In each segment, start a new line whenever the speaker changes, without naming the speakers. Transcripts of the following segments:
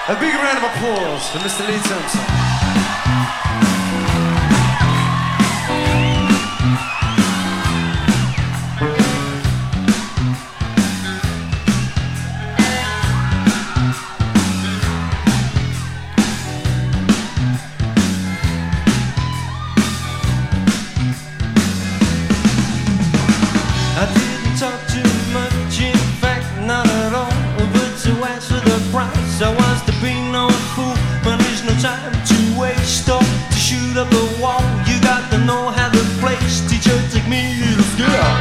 A big round of applause for Mr. Lee Thompson.
I didn't talk too much, in fact, not at all. But to ask for the price, I was to be no fool. But there's no time to waste or to shoot up the wall. You got to know how to place. Teacher, take me to school.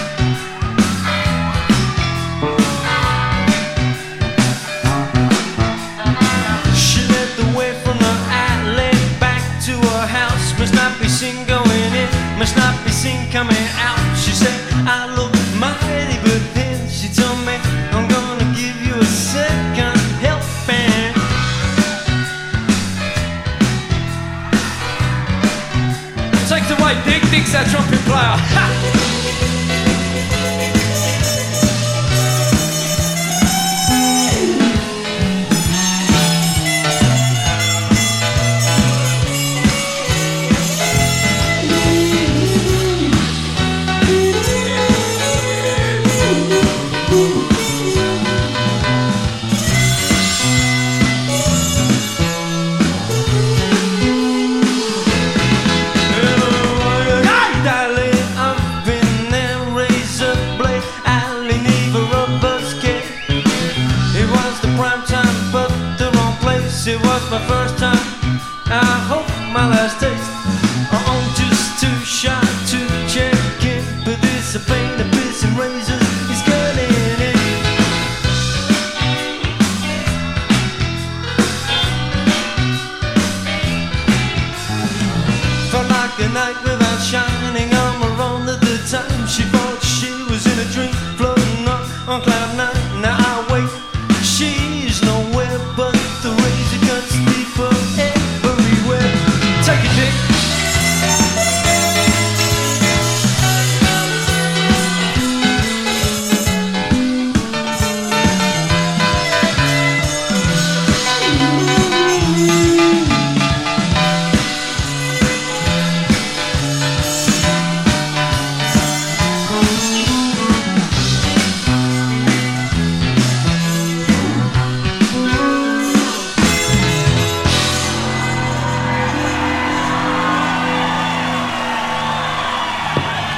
She led the way from the alley back to her house. Must not be seen going in, must not be seen coming out. She said, I look mighty, but then she told me, I'm gonna give you a second helping.
Take it away, Dick. Dick's our trumpet player. Ha! It was my first time, I hope my last taste. I'm just too shy to check in, but this a pain of piss and razors is getting in. Felt like a night with